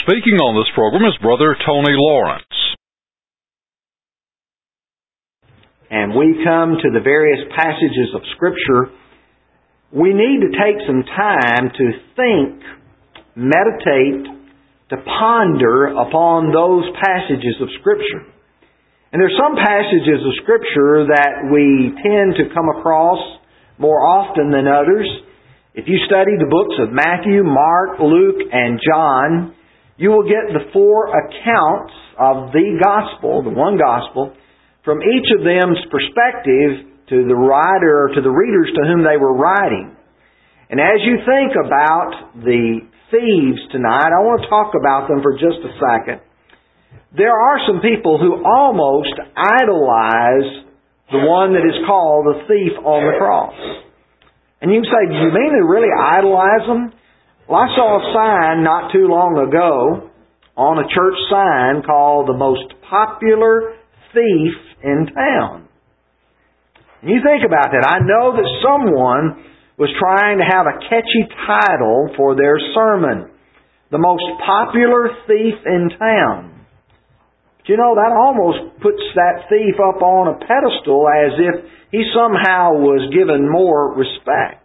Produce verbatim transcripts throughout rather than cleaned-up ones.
speaking on this program is Brother Tony Lawrence. And we come to the various passages of Scripture. We need to take some time to think, meditate, to ponder upon those passages of Scripture. And there are some passages of Scripture that we tend to come across more often than others. If you study the books of Matthew, Mark, Luke, and John, you will get the four accounts of the Gospel, the one Gospel, from each of them's perspective to the writer or to the readers to whom they were writing. And as you think about the thieves tonight, I want to talk about them for just a second. There are some people who almost idolize the one that is called the thief on the cross. And you can say, do you mean they really idolize them? Well, I saw a sign not too long ago on a church sign called the most popular thief in town. And you think about that. I know that someone was trying to have a catchy title for their sermon. The most popular thief in town. But you know, that almost puts that thief up on a pedestal as if he somehow was given more respect.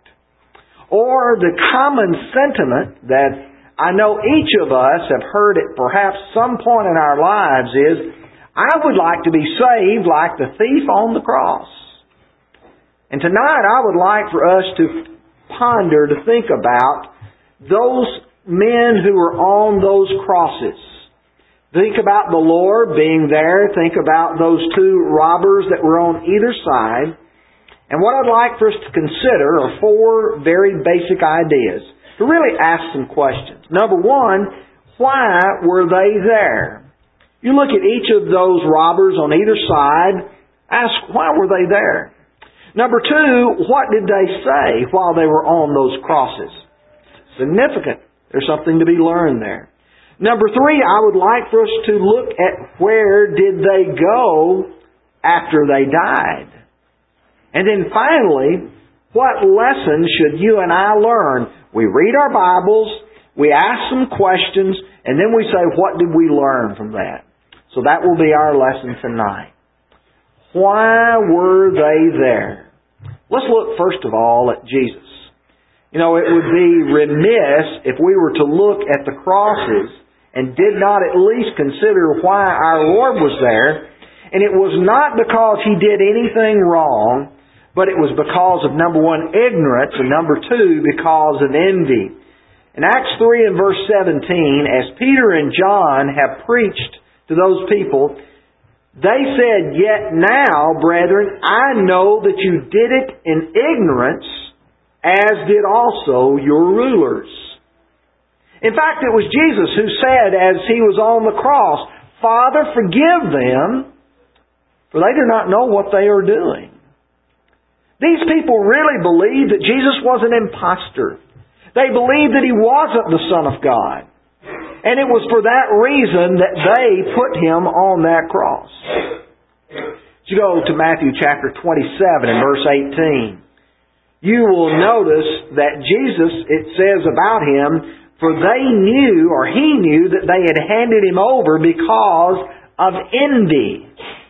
Or the common sentiment that I know each of us have heard at perhaps some point in our lives is, I would like to be saved like the thief on the cross. And tonight I would like for us to ponder, to think about those men who were on those crosses. Think about the Lord being there. Think about those two robbers that were on either side. And what I'd like for us to consider are four very basic ideas. To really ask some questions. Number one, why were they there? You look at each of those robbers on either side, ask, why were they there? Number two, what did they say while they were on those crosses? Significant. There's something to be learned there. Number three, I would like for us to look at where did they go after they died? And then finally, what lessons should you and I learn? We read our Bibles, we ask some questions, and then we say, what did we learn from that? So that will be our lesson tonight. Why were they there? Let's look first of all at Jesus. You know, it would be remiss if we were to look at the crosses and did not at least consider why our Lord was there. And it was not because He did anything wrong, but it was because of, number one, ignorance, and number two, because of envy. In Acts three and verse seventeen, as Peter and John have preached to those people, they said, yet now, brethren, I know that you did it in ignorance, as did also your rulers. In fact, it was Jesus who said as He was on the cross, Father, forgive them, for they do not know what they are doing. These people really believed that Jesus was an impostor. They believed that He wasn't the Son of God. And it was for that reason that they put Him on that cross. As you go to Matthew chapter twenty-seven and verse eighteen, you will notice that Jesus, it says about Him, for they knew, or He knew, that they had handed Him over because of envy.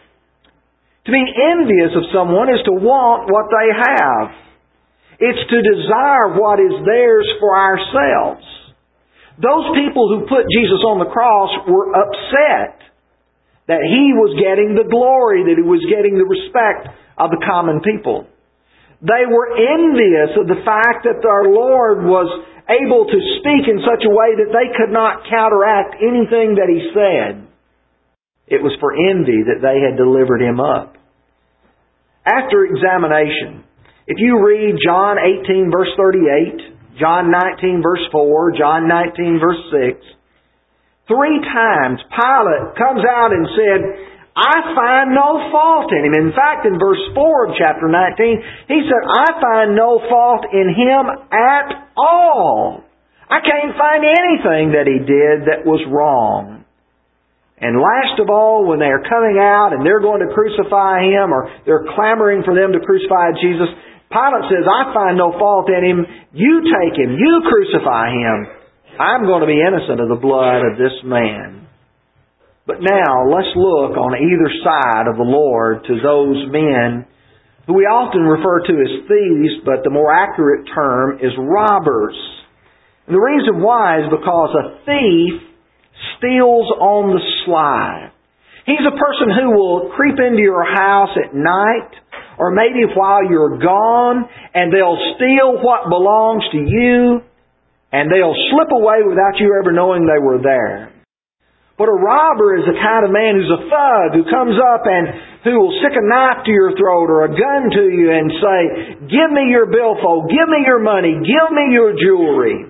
To be envious of someone is to want what they have. It's to desire what is theirs for ourselves. Those people who put Jesus on the cross were upset that He was getting the glory, that He was getting the respect of the common people. They were envious of the fact that our Lord was able to speak in such a way that they could not counteract anything that He said. It was for envy that they had delivered Him up. After examination, if you read John eighteen verse thirty-eight, John nineteen verse four, John nineteen verse six, three times Pilate comes out and said, I find no fault in Him. In fact, in verse four of chapter nineteen, he said, I find no fault in Him at all. I can't find anything that He did that was wrong. And last of all, when they are coming out and they're going to crucify Him, or they're clamoring for them to crucify Jesus, Pilate says, I find no fault in Him. You take Him. You crucify Him. I'm going to be innocent of the blood of this man. But now, let's look on either side of the Lord to those men who we often refer to as thieves, but the more accurate term is robbers. And the reason why is because a thief steals on the sly. He's a person who will creep into your house at night, or maybe while you're gone, and they'll steal what belongs to you, and they'll slip away without you ever knowing they were there. But a robber is the kind of man who's a thug, who comes up and who will stick a knife to your throat or a gun to you and say, "Give me your billfold, give me your money, give me your jewelry."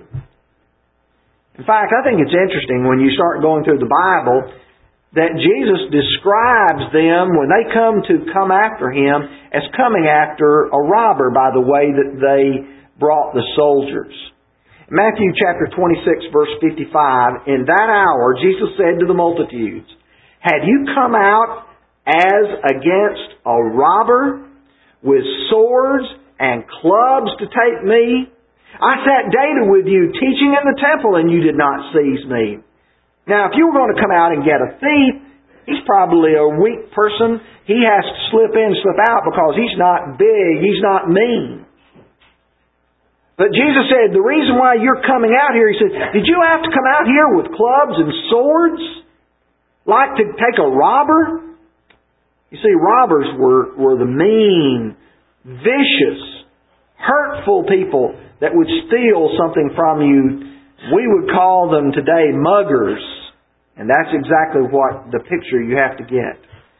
In fact, I think it's interesting when you start going through the Bible that Jesus describes them when they come to come after Him as coming after a robber by the way that they brought the soldiers. Matthew chapter twenty-six verse fifty-five, in that hour Jesus said to the multitudes, "Have you come out as against a robber with swords and clubs to take me? I sat daily with you teaching in the temple and you did not seize me." Now if you were going to come out and get a thief, he's probably a weak person. He has to slip in, slip out because he's not big, he's not mean. But Jesus said, the reason why you're coming out here, He said, did you have to come out here with clubs and swords? Like to take a robber? You see, robbers were, were the mean, vicious, hurtful people that would steal something from you. We would call them today muggers. And that's exactly what the picture you have to get.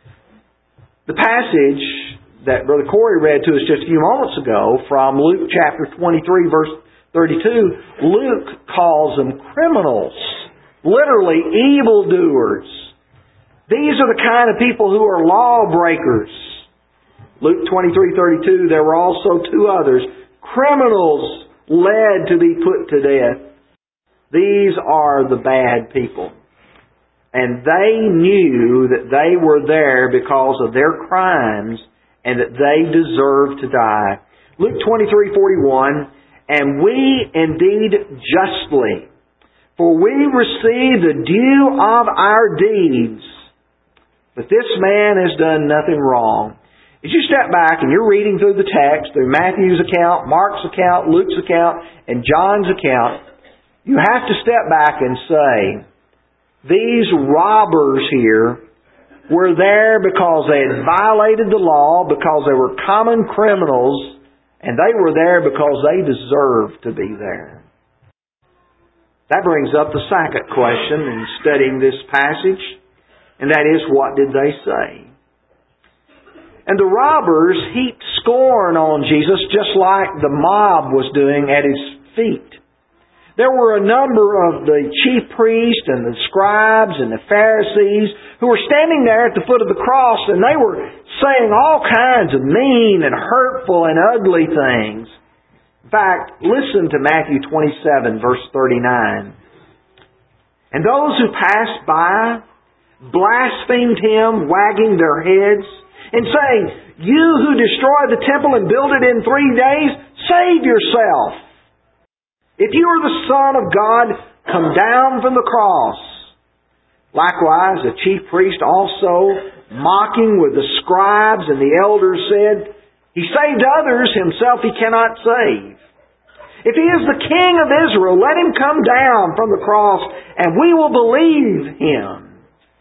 The passage that Brother Corey read to us just a few moments ago from Luke chapter twenty-three verse thirty-two, Luke calls them criminals, literally evildoers. These are the kind of people who are lawbreakers. Luke twenty-three thirty-two, there were also two others, criminals led to be put to death. These are the bad people. And they knew that they were there because of their crimes and that they deserve to die. Luke twenty-three forty-one, and we indeed justly, for we receive the due of our deeds, but this man has done nothing wrong. As you step back and you're reading through the text, through Matthew's account, Mark's account, Luke's account, and John's account, you have to step back and say, these robbers here were there because they had violated the law, because they were common criminals, and they were there because they deserved to be there. That brings up the second question in studying this passage, and that is, what did they say? And the robbers heaped scorn on Jesus just like the mob was doing at His feet. There were a number of the chief priests and the scribes and the Pharisees who were standing there at the foot of the cross, and they were saying all kinds of mean and hurtful and ugly things. In fact, listen to Matthew twenty-seven verse thirty-nine. And those who passed by blasphemed Him, wagging their heads and saying, "You who destroy the temple and build it in three days, save yourself. If you are the Son of God, come down from the cross." Likewise, the chief priest also, mocking with the scribes and the elders, said, "He saved others, Himself He cannot save. If He is the King of Israel, let Him come down from the cross, and we will believe Him.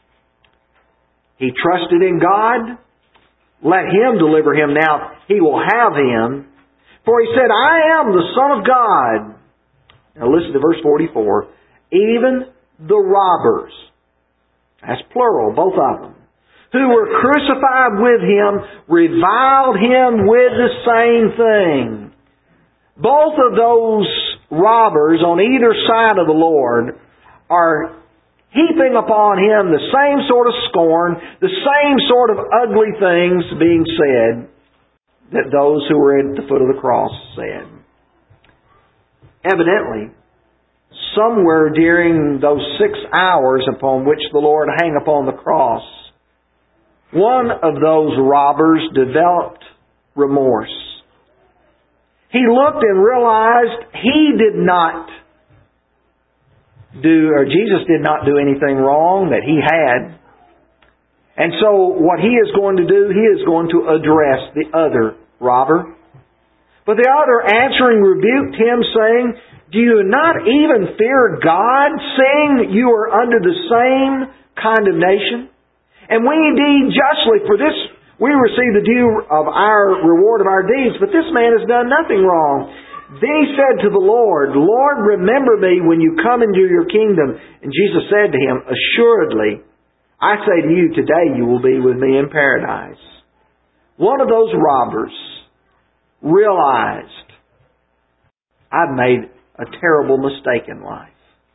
He trusted in God. Let Him deliver him now. He will have him. For He said, I am the Son of God." Now listen to verse forty-four. "Even the robbers," that's plural, both of them, "who were crucified with Him, reviled Him with the same thing." Both of those robbers on either side of the Lord are heaping upon Him the same sort of scorn, the same sort of ugly things being said that those who were at the foot of the cross said. Evidently, somewhere during those six hours upon which the Lord hung upon the cross, one of those robbers developed remorse. He looked and realized he did not do, or Jesus did not do anything wrong that he had. And so what he is going to do, he is going to address the other robber. But the other answering rebuked him, saying, do you not even fear God, seeing that you are under the same condemnation? And we indeed justly, for this we receive the due of our reward of our deeds, but this man has done nothing wrong. Then he said to the Lord, Lord, remember me when you come into your kingdom. And Jesus said to him, assuredly, I say to you, today you will be with me in paradise. One of those robbers realized, I've made a terrible mistake in life.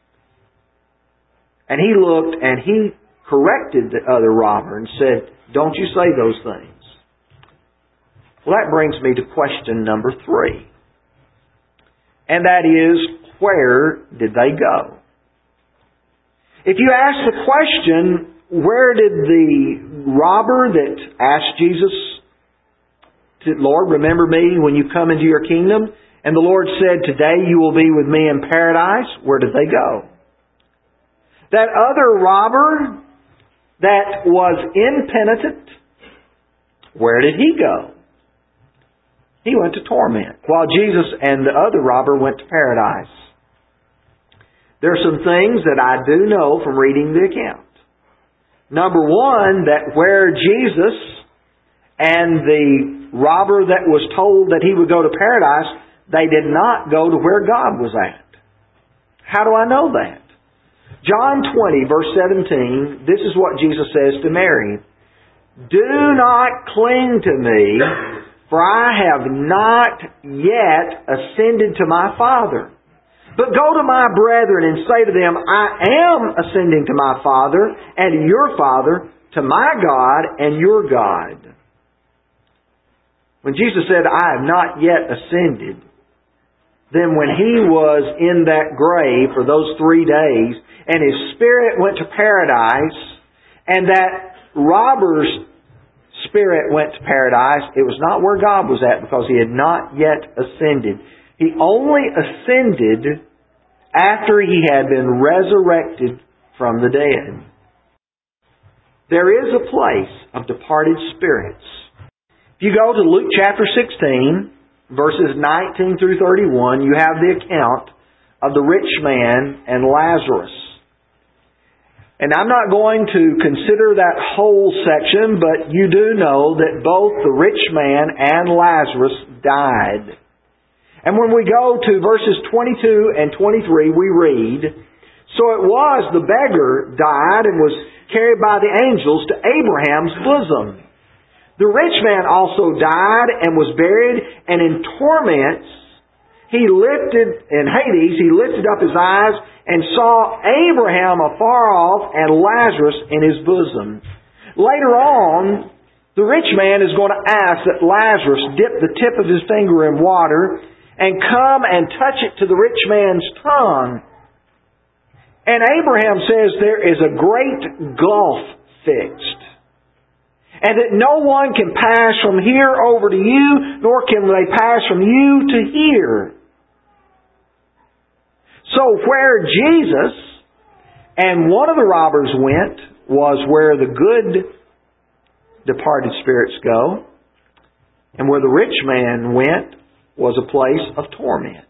And he looked and he corrected the other robber and said, don't you say those things. Well, that brings me to question number three. And that is, where did they go? If you ask the question, where did the robber that asked Jesus, Lord, remember me when you come into your kingdom, and the Lord said, today you will be with me in paradise, where did they go? That other robber that was impenitent, where did he go? He went to torment, while Jesus and the other robber went to paradise. There are some things that I do know from reading the account. Number one, that where Jesus and the robber that was told that he would go to paradise, they did not go to where God was at. How do I know that? John twenty, verse seventeen, this is what Jesus says to Mary. Do not cling to me, for I have not yet ascended to my Father. But go to my brethren and say to them, I am ascending to my Father and to your Father, to my God and your God. When Jesus said, I have not yet ascended, then when He was in that grave for those three days, and His spirit went to paradise, and that robber's spirit went to paradise, it was not where God was at because he had not yet ascended. He only ascended after he had been resurrected from the dead. There is a place of departed spirits. If you go to Luke chapter sixteen, verses nineteen through thirty-one, you have the account of the rich man and Lazarus. And I'm not going to consider that whole section, but you do know that both the rich man and Lazarus died. And when we go to verses twenty-two and twenty-three, we read, so it was the beggar died and was carried by the angels to Abraham's bosom. The rich man also died and was buried, and in torments he lifted, in Hades, he lifted up his eyes and saw Abraham afar off and Lazarus in his bosom. Later on, the rich man is going to ask that Lazarus dip the tip of his finger in water and come and touch it to the rich man's tongue. And Abraham says there is a great gulf fixed, and that no one can pass from here over to you, nor can they pass from you to here. So where Jesus and one of the robbers went was where the good departed spirits go, and where the rich man went was a place of torment.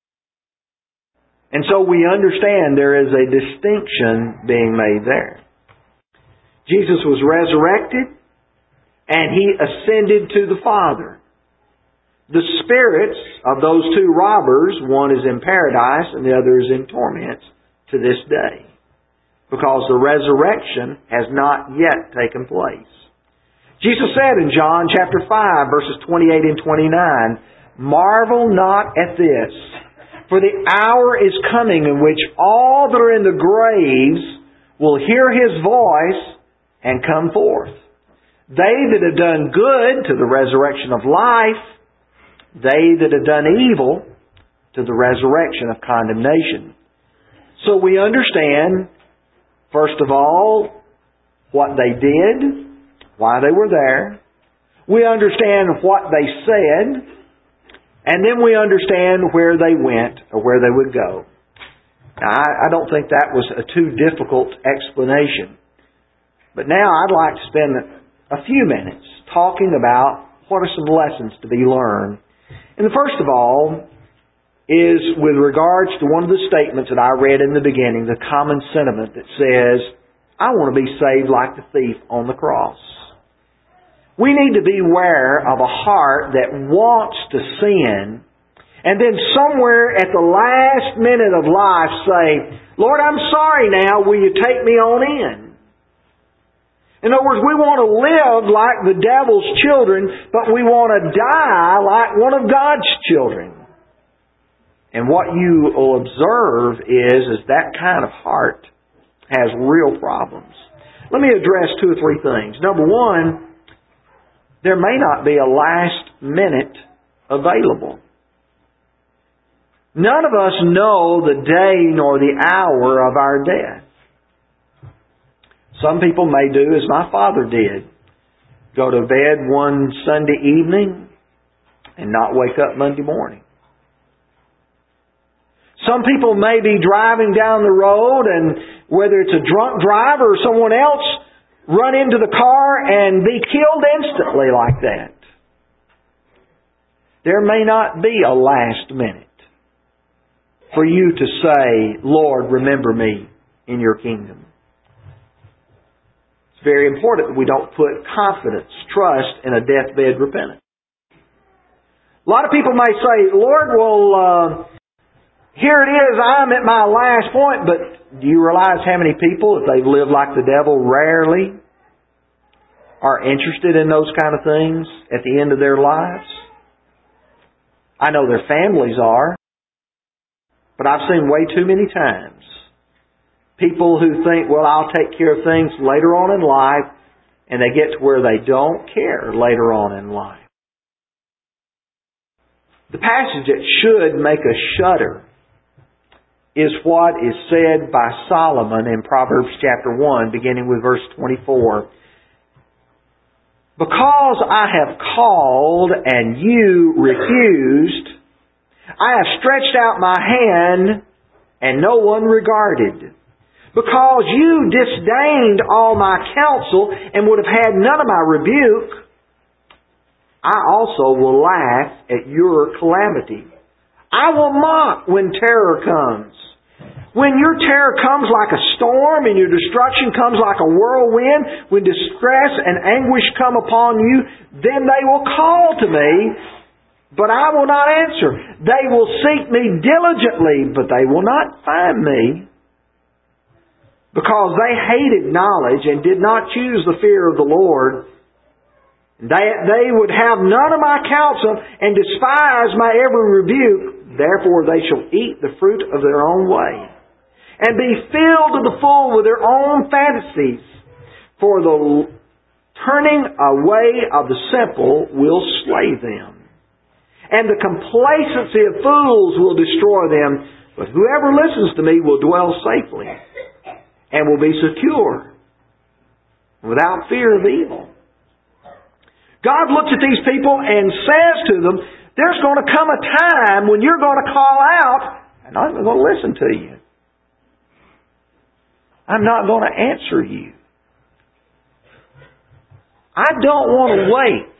And so we understand there is a distinction being made there. Jesus was resurrected and He ascended to the Father. The spirits of those two robbers, one is in paradise and the other is in torment to this day, because the resurrection has not yet taken place. Jesus said in John chapter five, verses twenty-eight and twenty-nine, marvel not at this, for the hour is coming in which all that are in the graves will hear His voice and come forth. They that have done good to the resurrection of life, they that have done evil to the resurrection of condemnation. So we understand, first of all, what they did, why they were there. We understand what they said, and then we understand where they went or where they would go. Now, I, I don't think that was a too difficult explanation. But now I'd like to spend a few minutes talking about what are some lessons to be learned. And the first of all is with regards to one of the statements that I read in the beginning, the common sentiment that says, I want to be saved like the thief on the cross. We need to beware of a heart that wants to sin and then somewhere at the last minute of life say, Lord, I'm sorry now, will you take me on in? In other words, we want to live like the devil's children, but we want to die like one of God's children. And what you will observe is, is that kind of heart has real problems. Let me address two or three things. Number one, there may not be a last minute available. None of us know the day nor the hour of our death. Some people may do as my father did. Go to bed one Sunday evening and not wake up Monday morning. Some people may be driving down the road and whether it's a drunk driver or someone else, run into the car and be killed instantly like that. There may not be a last minute for you to say, Lord, remember me in your kingdom. It's very important that we don't put confidence, trust in a deathbed repentance. A lot of people may say, Lord, well, uh, here it is, I'm at my last point, but do you realize how many people, if they've lived like the devil, rarely are interested in those kind of things at the end of their lives? I know their families are, but I've seen way too many times people who think, well, I'll take care of things later on in life, and they get to where they don't care later on in life. The passage that should make us shudder is what is said by Solomon in Proverbs chapter one, beginning with verse twenty-four. Because I have called and you refused, I have stretched out my hand and no one regarded. Because you disdained all my counsel and would have had none of my rebuke, I also will laugh at your calamity. I will mock when terror comes. When your terror comes like a storm and your destruction comes like a whirlwind, when distress and anguish come upon you, then they will call to me, but I will not answer. They will seek me diligently, but they will not find me. Because they hated knowledge and did not choose the fear of the Lord. They, they would have none of my counsel and despise my every rebuke. Therefore they shall eat the fruit of their own way, and be filled to the full with their own fantasies. For the turning away of the simple will slay them, and the complacency of fools will destroy them. But whoever listens to me will dwell safely, and will be secure, without fear of evil. God looks at these people and says to them, there's going to come a time when you're going to call out, and I'm going to listen to you. I'm not going to answer you. I don't want to wait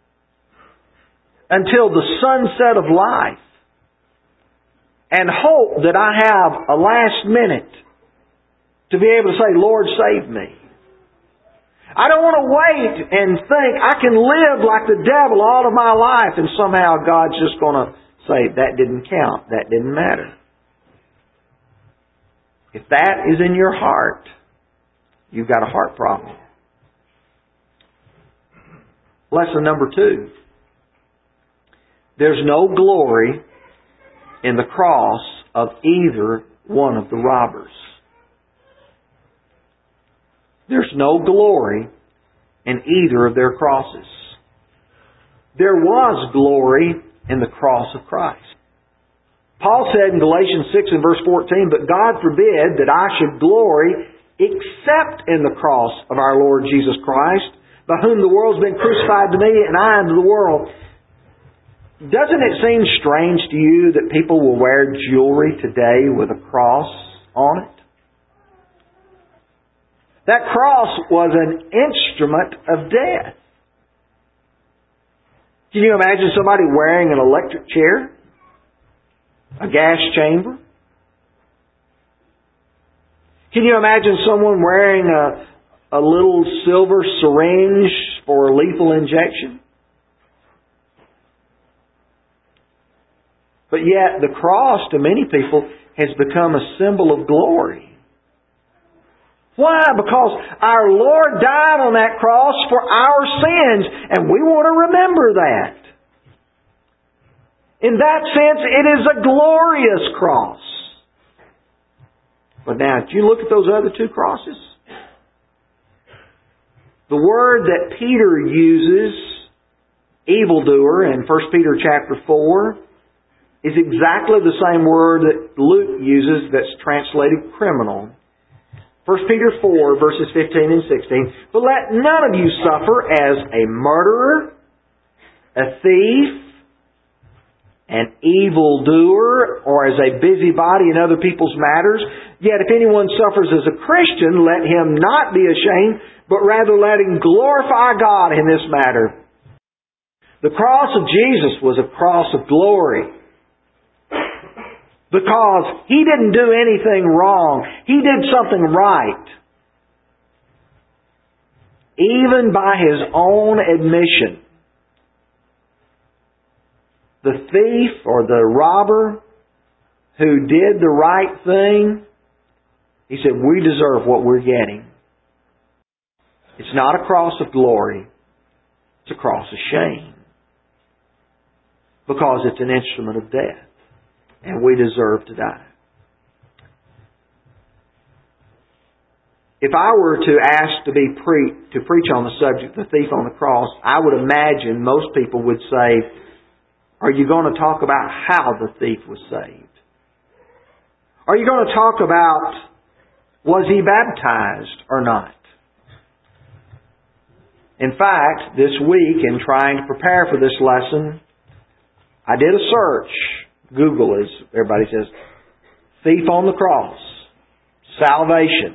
until the sunset of life and hope that I have a last minute to be able to say, Lord, save me. I don't want to wait and think I can live like the devil all of my life and somehow God's just going to say, that didn't count, that didn't matter. If that is in your heart, you've got a heart problem. Lesson number two. There's no glory in the cross of either one of the robbers. There's no glory in either of their crosses. There was glory in the cross of Christ. Paul said in Galatians six and verse fourteen, but God forbid that I should glory except in the cross of our Lord Jesus Christ, by whom the world's been crucified to me and I unto the world. Doesn't it seem strange to you that people will wear jewelry today with a cross on it. That cross was an instrument of death. Can you imagine somebody wearing an electric chair? A gas chamber? Can you imagine someone wearing a, a little silver syringe for lethal injection? But yet the cross to many people has become a symbol of glory. Why? Because our Lord died on that cross for our sins, and we want to remember that. In that sense, it is a glorious cross. But now, if you look at those other two crosses, the word that Peter uses, evildoer, in First Peter chapter four, is exactly the same word that Luke uses that's translated criminal. First Peter four, verses fifteen and sixteen. But let none of you suffer as a murderer, a thief, an evildoer, or as a busybody in other people's matters. Yet if anyone suffers as a Christian, let him not be ashamed, but rather let him glorify God in this matter. The cross of Jesus was a cross of glory. Because He didn't do anything wrong. He did something right. Even by His own admission. The thief or the robber who did the right thing, he said, we deserve what we're getting. It's not a cross of glory. It's a cross of shame. Because it's an instrument of death. And we deserve to die. If I were to ask to be pre- to preach on the subject, the thief on the cross, I would imagine most people would say, are you going to talk about how the thief was saved? Are you going to talk about, was he baptized or not? In fact, this week, in trying to prepare for this lesson, I did a search. Google, as everybody says, thief on the cross, salvation.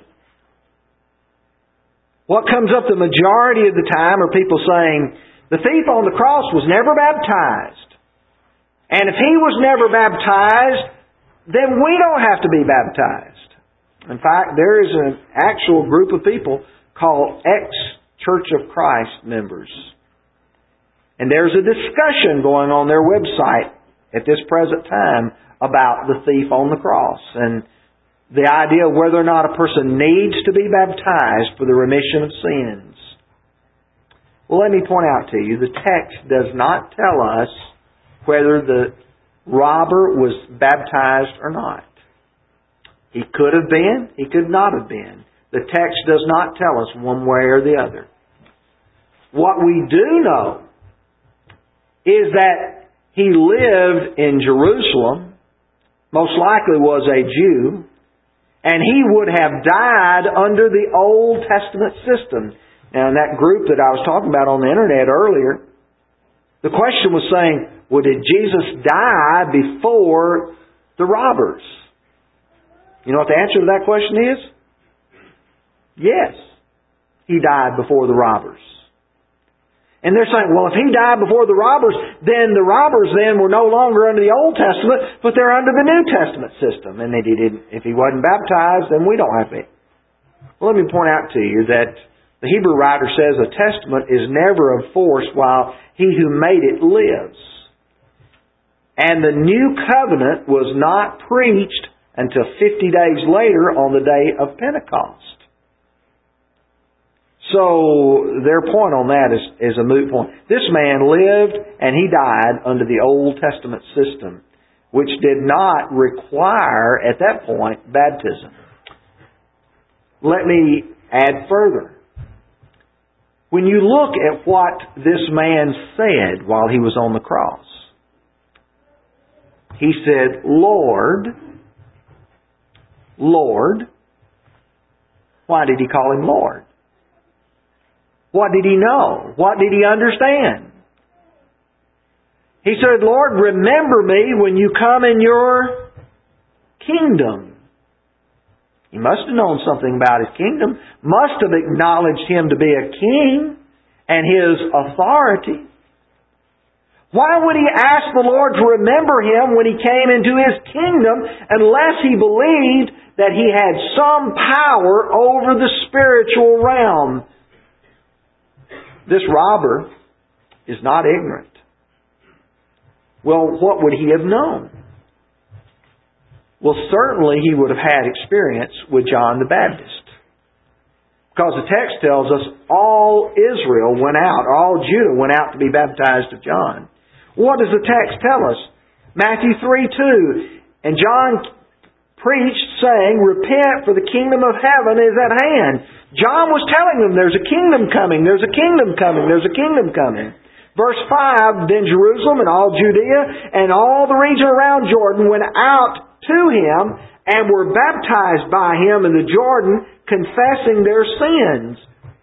What comes up the majority of the time are people saying, the thief on the cross was never baptized. And if he was never baptized, then we don't have to be baptized. In fact, there is an actual group of people called ex-Church of Christ members. And there's a discussion going on their website at this present time about the thief on the cross and the idea of whether or not a person needs to be baptized for the remission of sins. Well, let me point out to you, the text does not tell us whether the robber was baptized or not. He could have been, he could not have been. The text does not tell us one way or the other. What we do know is that he lived in Jerusalem, most likely was a Jew, and he would have died under the Old Testament system. Now, in that group that I was talking about on the internet earlier, the question was saying, well, did Jesus die before the robbers? You know what the answer to that question is? Yes, He died before the robbers. And they're saying, well, if He died before the robbers, then the robbers then were no longer under the Old Testament, but they're under the New Testament system. And if He didn't, if He wasn't baptized, then we don't have it. Well, let me point out to you that the Hebrew writer says a testament is never enforced while he who made it lives. And the new covenant was not preached until fifty days later on the day of Pentecost. So their point on that is, is a moot point. This man lived and he died under the Old Testament system, which did not require, at that point, baptism. Let me add further. When you look at what this man said while he was on the cross, he said, Lord, Lord. Why did he call Him Lord? What did he know? What did he understand? He said, Lord, remember me when you come in your kingdom. He must have known something about His kingdom, must have acknowledged Him to be a king and His authority. Why would he ask the Lord to remember him when he came into His kingdom unless he believed that he had some power over the spiritual realm? This robber is not ignorant. Well, what would he have known? Well, certainly he would have had experience with John the Baptist. Because the text tells us all Israel went out, all Judah went out to be baptized of John. What does the text tell us? Matthew three two. And John preached, saying, "Repent, for the kingdom of heaven is at hand." John was telling them, there's a kingdom coming, there's a kingdom coming, there's a kingdom coming. Verse five, "Then Jerusalem and all Judea and all the region around Jordan went out to him and were baptized by him in the Jordan, confessing their sins."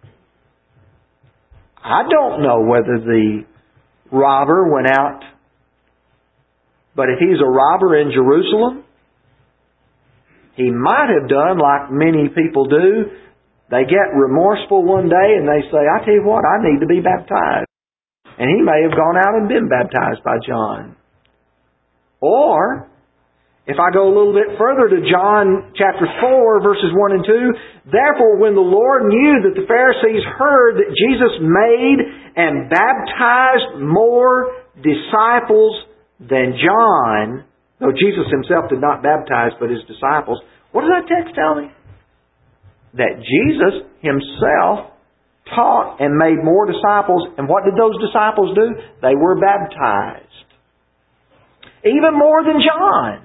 I don't know whether the robber went out, but if he's a robber in Jerusalem, he might have done like many people do. They get remorseful one day and they say, "I tell you what, I need to be baptized." And he may have gone out and been baptized by John. Or, if I go a little bit further to John chapter four, verses one and two, "Therefore when the Lord knew that the Pharisees heard that Jesus made and baptized more disciples than John," though Jesus Himself did not baptize but His disciples, what does that text tell me? That Jesus Himself taught and made more disciples, and what did those disciples do? They were baptized. Even more than John.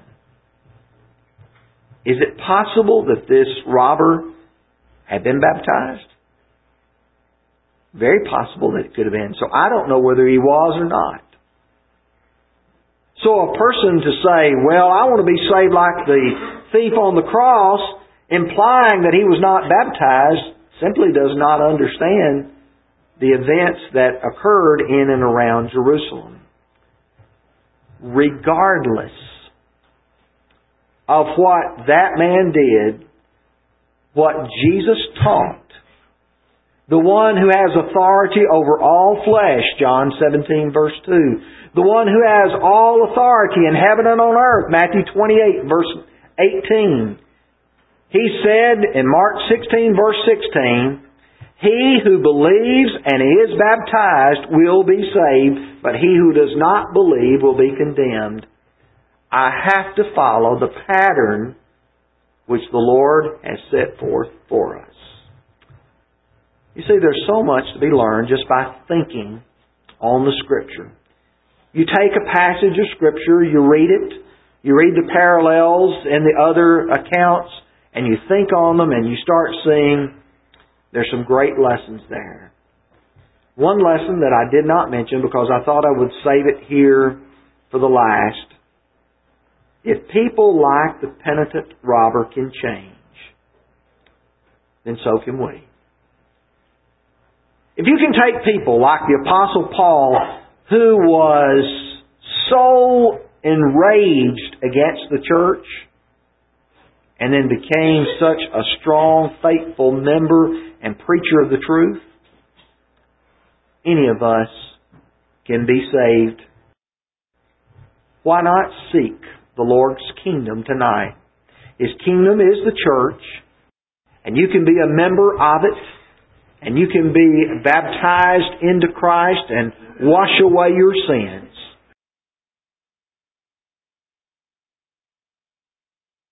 Is it possible that this robber had been baptized? Very possible that it could have been. So I don't know whether he was or not. So a person to say, "Well, I want to be saved like the thief on the cross," implying that he was not baptized, simply does not understand the events that occurred in and around Jerusalem. Regardless of what that man did, what Jesus taught, the one who has authority over all flesh, John seventeen verse two, the one who has all authority in heaven and on earth, Matthew twenty-eight verse eighteen, He said in Mark sixteen verse sixteen, "He who believes and is baptized will be saved, but he who does not believe will be condemned." I have to follow the pattern which the Lord has set forth for us. You see, there's so much to be learned just by thinking on the Scripture. You take a passage of Scripture, you read it, you read the parallels in the other accounts, and you think on them and you start seeing there's some great lessons there. One lesson that I did not mention because I thought I would save it here for the last. If people like the penitent robber can change, then so can we. If you can take people like the Apostle Paul, who was so enraged against the church and then became such a strong, faithful member and preacher of the truth, any of us can be saved. Why not seek the Lord's kingdom tonight? His kingdom is the church, and you can be a member of it, and you can be baptized into Christ and wash away your sins.